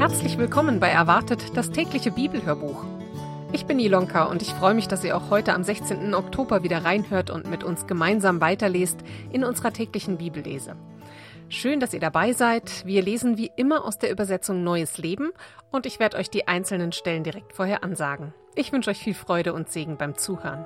Herzlich willkommen bei Erwartet, das tägliche Bibelhörbuch. Ich bin Ilonka und ich freue mich, dass ihr auch heute am 16. Oktober wieder reinhört und mit uns gemeinsam weiterlest in unserer täglichen Bibellese. Schön, dass ihr dabei seid. Wir lesen wie immer aus der Übersetzung Neues Leben und ich werde euch die einzelnen Stellen direkt vorher ansagen. Ich wünsche euch viel Freude und Segen beim Zuhören.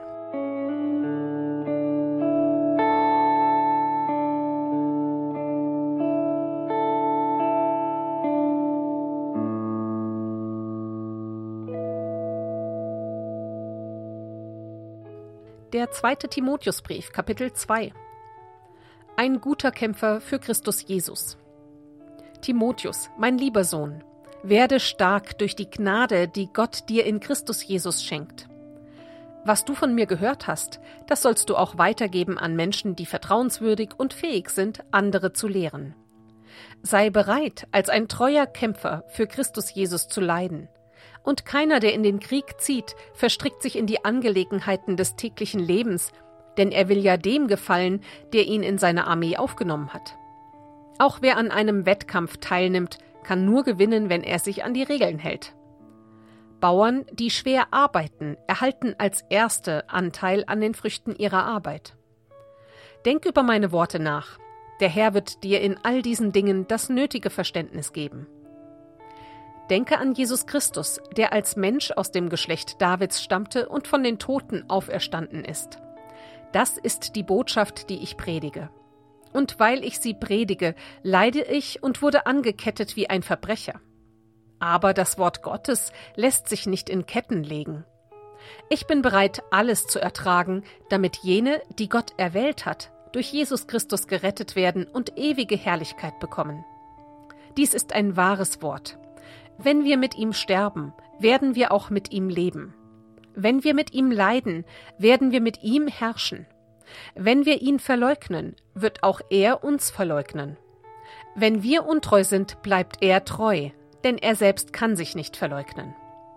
Der 2. Timotheusbrief, Kapitel 2. Ein guter Kämpfer für Christus Jesus. Timotheus, mein lieber Sohn, werde stark durch die Gnade, die Gott dir in Christus Jesus schenkt. Was du von mir gehört hast, das sollst du auch weitergeben an Menschen, die vertrauenswürdig und fähig sind, andere zu lehren. Sei bereit, als ein treuer Kämpfer für Christus Jesus zu leiden. Und keiner, der in den Krieg zieht, verstrickt sich in die Angelegenheiten des täglichen Lebens, denn er will ja dem gefallen, der ihn in seine Armee aufgenommen hat. Auch wer an einem Wettkampf teilnimmt, kann nur gewinnen, wenn er sich an die Regeln hält. Bauern, die schwer arbeiten, erhalten als Erste Anteil an den Früchten ihrer Arbeit. Denk über meine Worte nach. Der Herr wird dir in all diesen Dingen das nötige Verständnis geben. Denke an Jesus Christus, der als Mensch aus dem Geschlecht Davids stammte und von den Toten auferstanden ist. Das ist die Botschaft, die ich predige. Und weil ich sie predige, leide ich und wurde angekettet wie ein Verbrecher. Aber das Wort Gottes lässt sich nicht in Ketten legen. Ich bin bereit, alles zu ertragen, damit jene, die Gott erwählt hat, durch Jesus Christus gerettet werden und ewige Herrlichkeit bekommen. Dies ist ein wahres Wort. Wenn wir mit ihm sterben, werden wir auch mit ihm leben. Wenn wir mit ihm leiden, werden wir mit ihm herrschen. Wenn wir ihn verleugnen, wird auch er uns verleugnen. Wenn wir untreu sind, bleibt er treu, denn er selbst kann sich nicht verleugnen.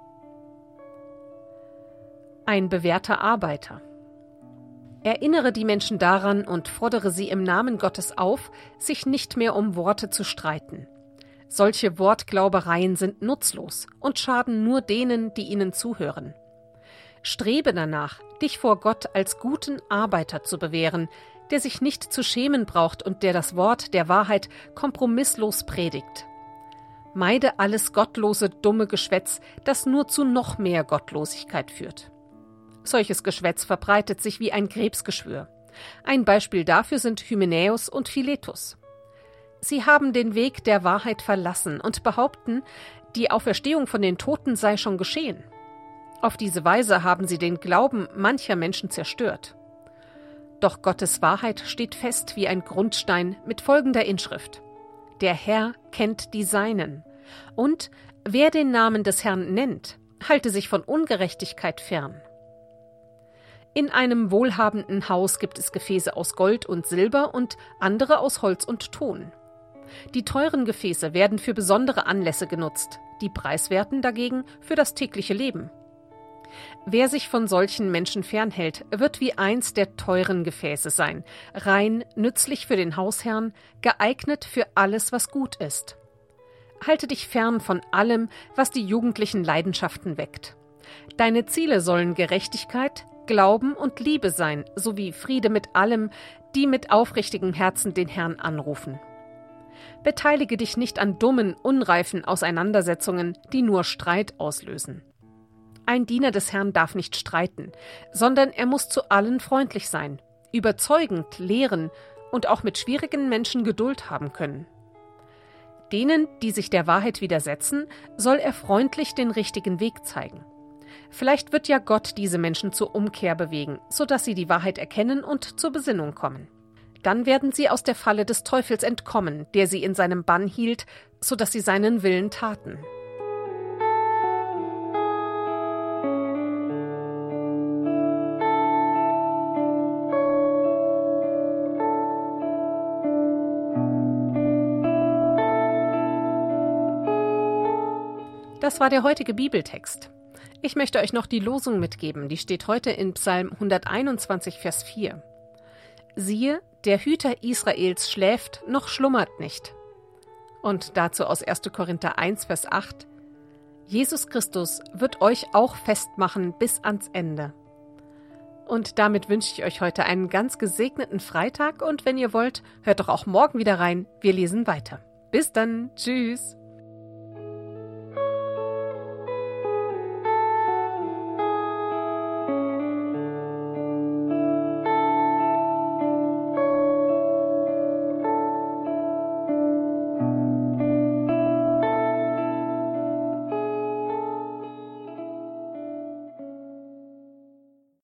Ein bewährter Arbeiter. Erinnere die Menschen daran und fordere sie im Namen Gottes auf, sich nicht mehr um Worte zu streiten. Solche Wortglaubereien sind nutzlos und schaden nur denen, die ihnen zuhören. Strebe danach, dich vor Gott als guten Arbeiter zu bewähren, der sich nicht zu schämen braucht und der das Wort der Wahrheit kompromisslos predigt. Meide alles gottlose, dumme Geschwätz, das nur zu noch mehr Gottlosigkeit führt. Solches Geschwätz verbreitet sich wie ein Krebsgeschwür. Ein Beispiel dafür sind Hymenäus und Philetus. Sie haben den Weg der Wahrheit verlassen und behaupten, die Auferstehung von den Toten sei schon geschehen. Auf diese Weise haben sie den Glauben mancher Menschen zerstört. Doch Gottes Wahrheit steht fest wie ein Grundstein mit folgender Inschrift: Der Herr kennt die Seinen. Und wer den Namen des Herrn nennt, halte sich von Ungerechtigkeit fern. In einem wohlhabenden Haus gibt es Gefäße aus Gold und Silber und andere aus Holz und Ton. Die teuren Gefäße werden für besondere Anlässe genutzt, die preiswerten dagegen für das tägliche Leben. Wer sich von solchen Menschen fernhält, wird wie eins der teuren Gefäße sein, rein, nützlich für den Hausherrn, geeignet für alles, was gut ist. Halte dich fern von allem, was die jugendlichen Leidenschaften weckt. Deine Ziele sollen Gerechtigkeit, Glauben und Liebe sein, sowie Friede mit allem, die mit aufrichtigem Herzen den Herrn anrufen. Beteilige dich nicht an dummen, unreifen Auseinandersetzungen, die nur Streit auslösen. Ein Diener des Herrn darf nicht streiten, sondern er muss zu allen freundlich sein, überzeugend lehren und auch mit schwierigen Menschen Geduld haben können. Denen, die sich der Wahrheit widersetzen, soll er freundlich den richtigen Weg zeigen. Vielleicht wird ja Gott diese Menschen zur Umkehr bewegen, sodass sie die Wahrheit erkennen und zur Besinnung kommen. Dann werden sie aus der Falle des Teufels entkommen, der sie in seinem Bann hielt, sodass sie seinen Willen taten. Das war der heutige Bibeltext. Ich möchte euch noch die Losung mitgeben, die steht heute in Psalm 121, Vers 4. Siehe, der Hüter Israels schläft noch schlummert nicht. Und dazu aus 1. Korinther 1, Vers 8: Jesus Christus wird euch auch festmachen bis ans Ende. Und damit wünsche ich euch heute einen ganz gesegneten Freitag und wenn ihr wollt, hört doch auch morgen wieder rein. Wir lesen weiter. Bis dann. Tschüss.